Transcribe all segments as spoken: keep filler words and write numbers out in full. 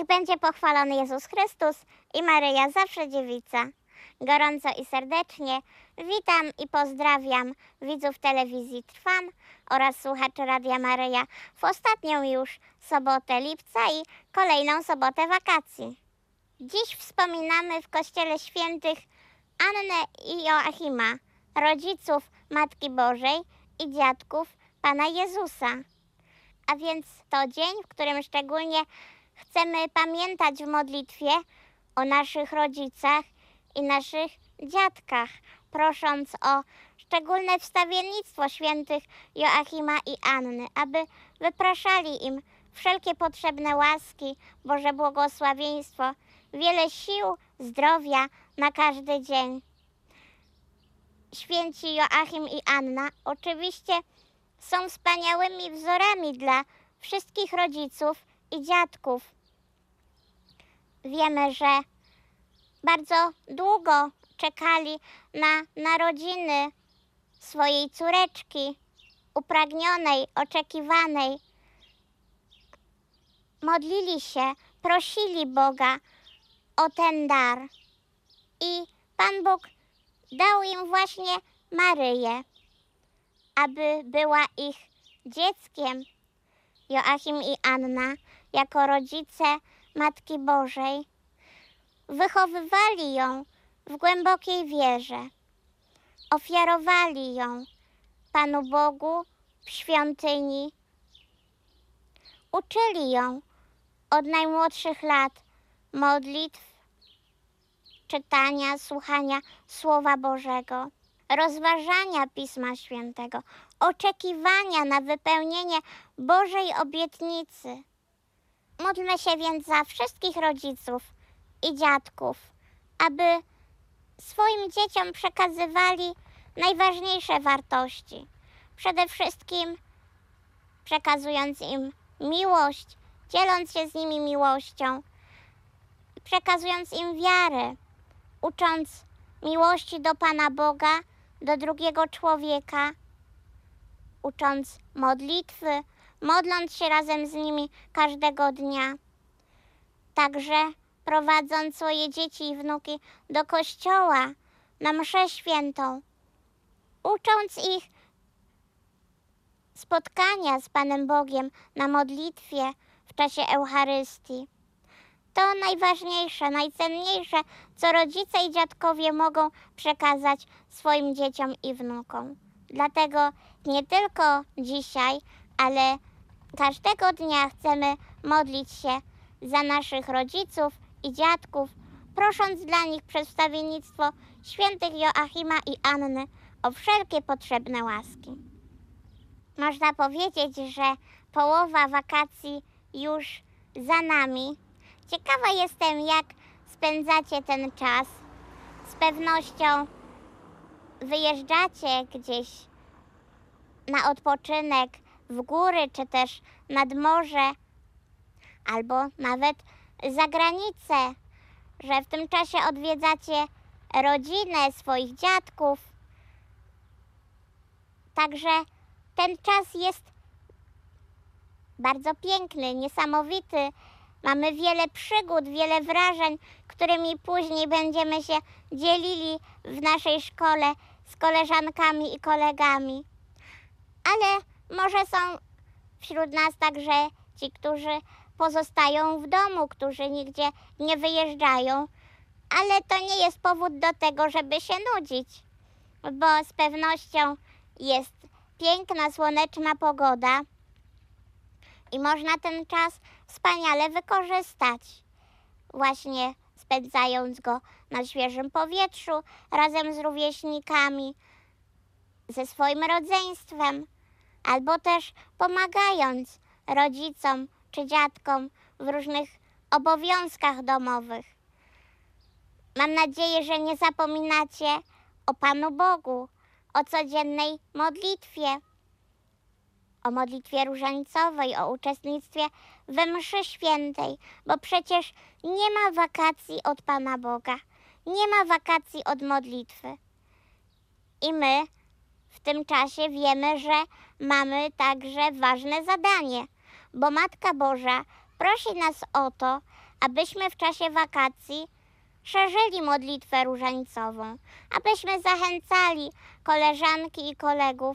Niech będzie pochwalony Jezus Chrystus i Maryja zawsze dziewica. Gorąco i serdecznie witam i pozdrawiam widzów telewizji Trwam oraz słuchaczy Radia Maryja w ostatnią już sobotę lipca i kolejną sobotę wakacji. Dziś wspominamy w Kościele Świętych Annę i Joachima, rodziców Matki Bożej i dziadków Pana Jezusa. A więc to dzień, w którym szczególnie chcemy pamiętać w modlitwie o naszych rodzicach i naszych dziadkach, prosząc o szczególne wstawiennictwo świętych Joachima i Anny, aby wypraszali im wszelkie potrzebne łaski, Boże błogosławieństwo, wiele sił, zdrowia na każdy dzień. Święci Joachim i Anna oczywiście są wspaniałymi wzorami dla wszystkich rodziców i dziadków. Wiemy, że bardzo długo czekali na narodziny swojej córeczki, upragnionej, oczekiwanej. Modlili się, prosili Boga o ten dar. I Pan Bóg dał im właśnie Maryję, aby była ich dzieckiem. Joachim i Anna, jako rodzice Matki Bożej, wychowywali ją w głębokiej wierze. Ofiarowali ją Panu Bogu w świątyni. Uczyli ją od najmłodszych lat modlitw, czytania, słuchania Słowa Bożego, rozważania Pisma Świętego, oczekiwania na wypełnienie Bożej obietnicy. Módlmy się więc za wszystkich rodziców i dziadków, aby swoim dzieciom przekazywali najważniejsze wartości. Przede wszystkim przekazując im miłość, dzieląc się z nimi miłością, przekazując im wiarę, ucząc miłości do Pana Boga, do drugiego człowieka, ucząc modlitwy, modląc się razem z nimi każdego dnia. Także prowadząc swoje dzieci i wnuki do kościoła na mszę świętą, ucząc ich spotkania z Panem Bogiem na modlitwie w czasie Eucharystii. To najważniejsze, najcenniejsze, co rodzice i dziadkowie mogą przekazać swoim dzieciom i wnukom. Dlatego nie tylko dzisiaj, ale każdego dnia chcemy modlić się za naszych rodziców i dziadków, prosząc dla nich przez wstawiennictwo świętych Joachima i Anny o wszelkie potrzebne łaski. Można powiedzieć, że połowa wakacji już za nami. Ciekawa jestem, jak spędzacie ten czas. Z pewnością wyjeżdżacie gdzieś na odpoczynek w góry, czy też nad morze, albo nawet za granicę, że w tym czasie odwiedzacie rodzinę swoich dziadków. Także ten czas jest bardzo piękny, niesamowity. Mamy wiele przygód, wiele wrażeń, którymi później będziemy się dzielili w naszej szkole z koleżankami i kolegami. Ale może są wśród nas także ci, którzy pozostają w domu, którzy nigdzie nie wyjeżdżają. Ale to nie jest powód do tego, żeby się nudzić, bo z pewnością jest piękna, słoneczna pogoda i można ten czas wspaniale wykorzystać, właśnie spędzając go na świeżym powietrzu, razem z rówieśnikami, ze swoim rodzeństwem, albo też pomagając rodzicom czy dziadkom w różnych obowiązkach domowych. Mam nadzieję, że nie zapominacie o Panu Bogu, o codziennej modlitwie, o modlitwie różańcowej, o uczestnictwie we mszy świętej, bo przecież nie ma wakacji od Pana Boga, nie ma wakacji od modlitwy. I my w tym czasie wiemy, że mamy także ważne zadanie, bo Matka Boża prosi nas o to, abyśmy w czasie wakacji szerzyli modlitwę różańcową, abyśmy zachęcali koleżanki i kolegów,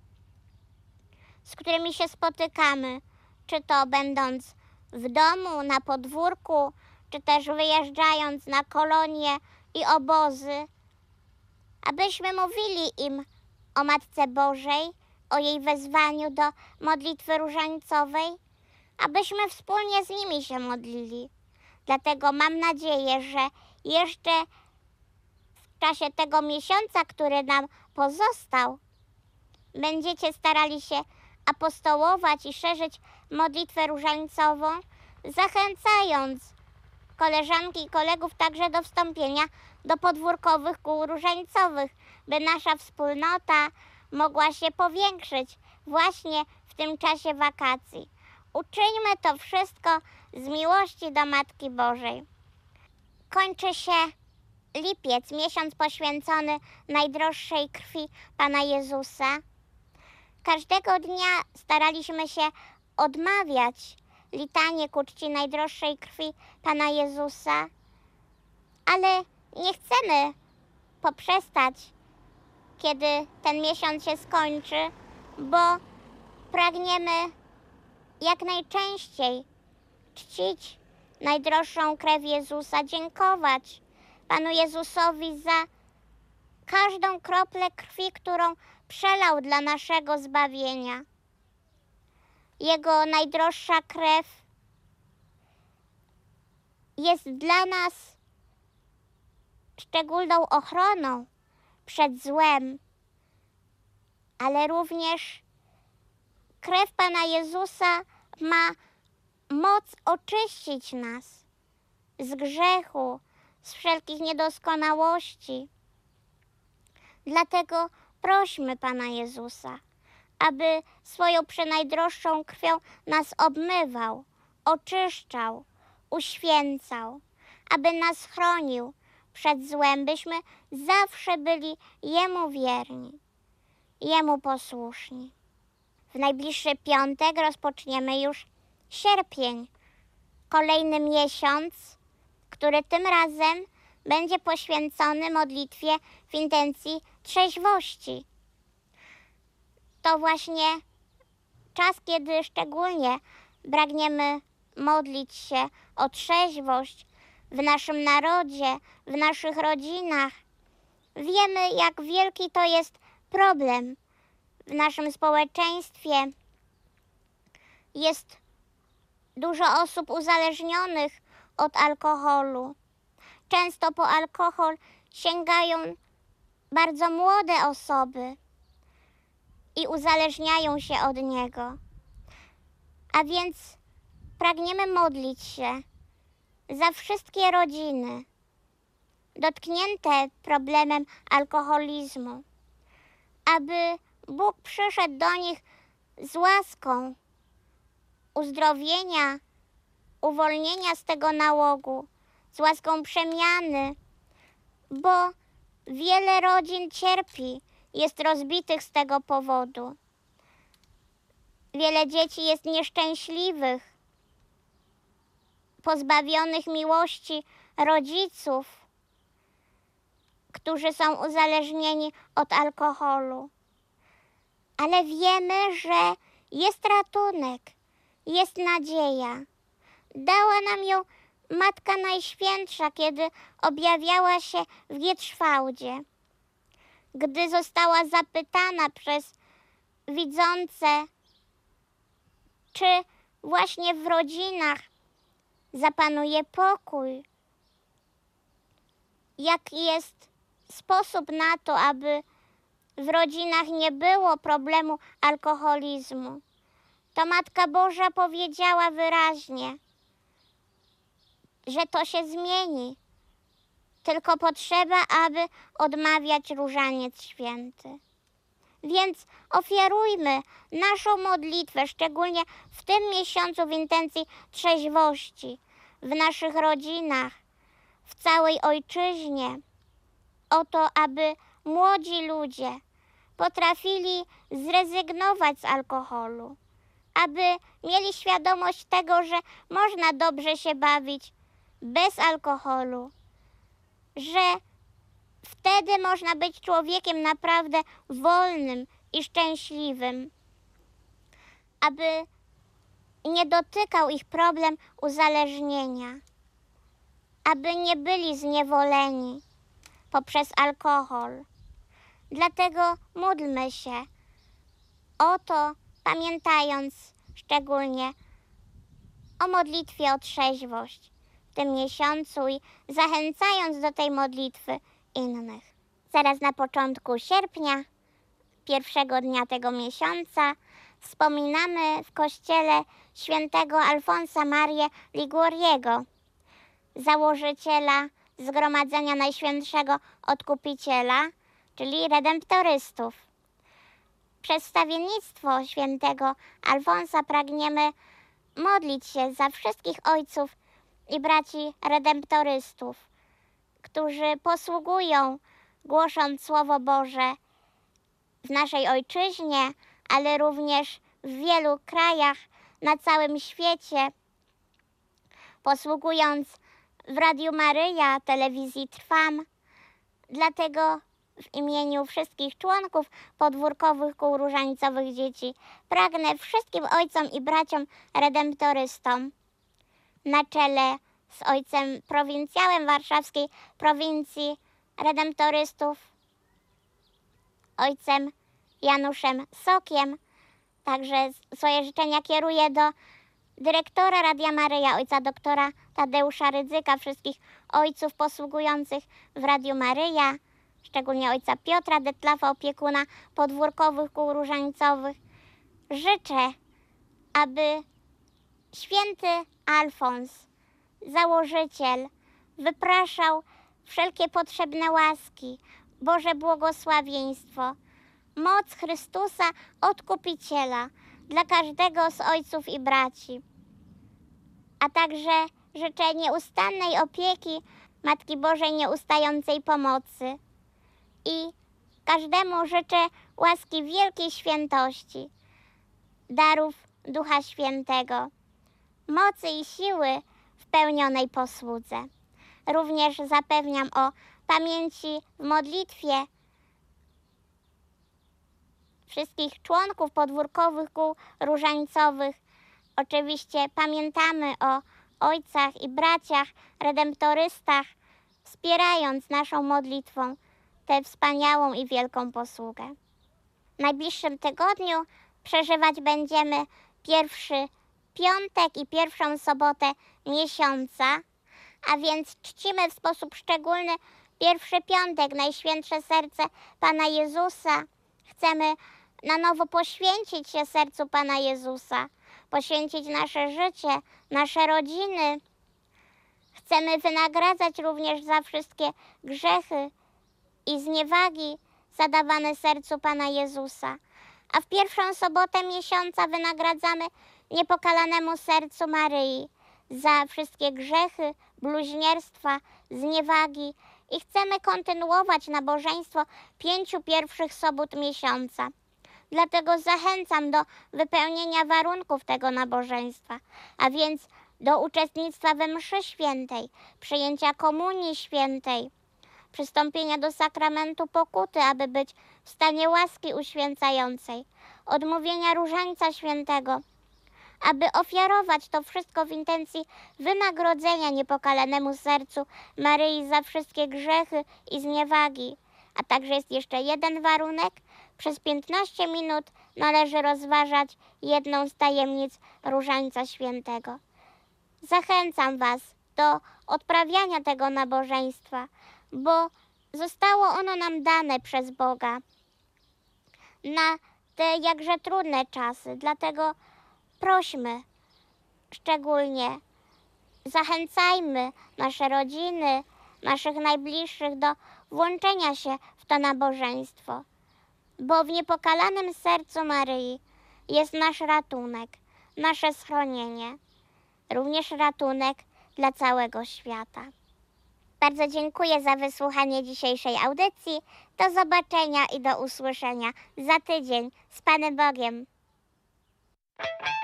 z którymi się spotykamy, czy to będąc w domu, na podwórku, czy też wyjeżdżając na kolonie i obozy, abyśmy mówili im o Matce Bożej, o jej wezwaniu do modlitwy różańcowej, abyśmy wspólnie z nimi się modlili. Dlatego mam nadzieję, że jeszcze w czasie tego miesiąca, który nam pozostał, będziecie starali się apostołować i szerzyć modlitwę różańcową, zachęcając koleżanki i kolegów także do wstąpienia do podwórkowych kół różańcowych, by nasza wspólnota mogła się powiększyć właśnie w tym czasie wakacji. Uczyńmy to wszystko z miłości do Matki Bożej. Kończy się lipiec, miesiąc poświęcony najdroższej krwi Pana Jezusa. Każdego dnia staraliśmy się odmawiać litanię ku czci najdroższej krwi Pana Jezusa, ale nie chcemy poprzestać, kiedy ten miesiąc się skończy, bo pragniemy jak najczęściej czcić najdroższą krew Jezusa, dziękować Panu Jezusowi za każdą kroplę krwi, którą przelał dla naszego zbawienia. Jego najdroższa krew jest dla nas szczególną ochroną przed złem, ale również krew Pana Jezusa ma moc oczyścić nas z grzechu, z wszelkich niedoskonałości. Dlatego prośmy Pana Jezusa, aby swoją przenajdroższą krwią nas obmywał, oczyszczał, uświęcał, aby nas chronił przed złem, byśmy zawsze byli Jemu wierni, Jemu posłuszni. W najbliższy piątek rozpoczniemy już sierpień, kolejny miesiąc, który tym razem będzie poświęcony modlitwie w intencji trzeźwości. To właśnie czas, kiedy szczególnie pragniemy modlić się o trzeźwość w naszym narodzie, w naszych rodzinach. Wiemy, jak wielki to jest problem w naszym społeczeństwie. Jest dużo osób uzależnionych od alkoholu. Często po alkohol sięgają bardzo młode osoby i uzależniają się od niego. A więc pragniemy modlić się za wszystkie rodziny dotknięte problemem alkoholizmu, aby Bóg przyszedł do nich z łaską uzdrowienia, uwolnienia z tego nałogu, z łaską przemiany, bo wiele rodzin cierpi, jest rozbitych z tego powodu. Wiele dzieci jest nieszczęśliwych, pozbawionych miłości rodziców, którzy są uzależnieni od alkoholu. Ale wiemy, że jest ratunek, jest nadzieja. Dała nam ją Matka Najświętsza, kiedy objawiała się w Gietrzwałdzie. Gdy została zapytana przez widzące, czy właśnie w rodzinach zapanuje pokój, jaki jest sposób na to, aby w rodzinach nie było problemu alkoholizmu, to Matka Boża powiedziała wyraźnie, że to się zmieni. Tylko potrzeba, aby odmawiać różaniec święty. Więc ofiarujmy naszą modlitwę, szczególnie w tym miesiącu w intencji trzeźwości, w naszych rodzinach, w całej ojczyźnie, o to, aby młodzi ludzie potrafili zrezygnować z alkoholu, aby mieli świadomość tego, że można dobrze się bawić bez alkoholu, że wtedy można być człowiekiem naprawdę wolnym i szczęśliwym, aby nie dotykał ich problem uzależnienia, aby nie byli zniewoleni poprzez alkohol. Dlatego módlmy się o to, pamiętając szczególnie o modlitwie o trzeźwość w tym miesiącu i zachęcając do tej modlitwy innych. Zaraz na początku sierpnia, pierwszego dnia tego miesiąca, wspominamy w kościele świętego Alfonsa Marię Liguoriego, założyciela Zgromadzenia Najświętszego Odkupiciela, czyli redemptorystów. Przez wstawiennictwo świętego Alfonsa pragniemy modlić się za wszystkich ojców i braci redemptorystów, którzy posługują, głosząc Słowo Boże w naszej ojczyźnie, ale również w wielu krajach na całym świecie, posługując w Radiu Maryja, telewizji Trwam. Dlatego w imieniu wszystkich członków podwórkowych kół różańcowych dzieci pragnę wszystkim ojcom i braciom redemptorystom na czele z ojcem prowincjałem warszawskiej prowincji redemptorystów, ojcem Januszem Sokiem. Także swoje życzenia kieruję do dyrektora Radia Maryja, ojca doktora Tadeusza Rydzyka, wszystkich ojców posługujących w Radiu Maryja, szczególnie ojca Piotra Detlafa, opiekuna podwórkowych kół różańcowych. Życzę, aby święty Alfons, założyciel, wypraszał wszelkie potrzebne łaski, Boże błogosławieństwo, moc Chrystusa Odkupiciela dla każdego z ojców i braci, a także życzę nieustannej opieki Matki Bożej Nieustającej Pomocy i każdemu życzę łaski wielkiej świętości, darów Ducha Świętego, mocy i siły w pełnionej posłudze. Również zapewniam o pamięci w modlitwie wszystkich członków podwórkowych kół różańcowych. Oczywiście pamiętamy o ojcach i braciach redemptorystach, wspierając naszą modlitwą tę wspaniałą i wielką posługę. W najbliższym tygodniu przeżywać będziemy pierwszy piątek i pierwszą sobotę miesiąca, a więc czcimy w sposób szczególny pierwszy piątek, Najświętsze Serce Pana Jezusa. Chcemy na nowo poświęcić się sercu Pana Jezusa, poświęcić nasze życie, nasze rodziny. Chcemy wynagradzać również za wszystkie grzechy i zniewagi zadawane sercu Pana Jezusa. A w pierwszą sobotę miesiąca wynagradzamy niepokalanemu sercu Maryi za wszystkie grzechy, bluźnierstwa, zniewagi i chcemy kontynuować nabożeństwo pięciu pierwszych sobót miesiąca. Dlatego zachęcam do wypełnienia warunków tego nabożeństwa, a więc do uczestnictwa we mszy świętej, przyjęcia komunii świętej, przystąpienia do sakramentu pokuty, aby być w stanie łaski uświęcającej, odmówienia różańca świętego, aby ofiarować to wszystko w intencji wynagrodzenia niepokalanemu sercu Maryi za wszystkie grzechy i zniewagi. A także jest jeszcze jeden warunek. Przez piętnaście minut należy rozważać jedną z tajemnic Różańca Świętego. Zachęcam Was do odprawiania tego nabożeństwa, bo zostało ono nam dane przez Boga na te jakże trudne czasy. Dlatego prośmy szczególnie, zachęcajmy nasze rodziny, naszych najbliższych do włączenia się w to nabożeństwo, bo w niepokalanym sercu Maryi jest nasz ratunek, nasze schronienie, również ratunek dla całego świata. Bardzo dziękuję za wysłuchanie dzisiejszej audycji. Do zobaczenia i do usłyszenia za tydzień. Z Panem Bogiem.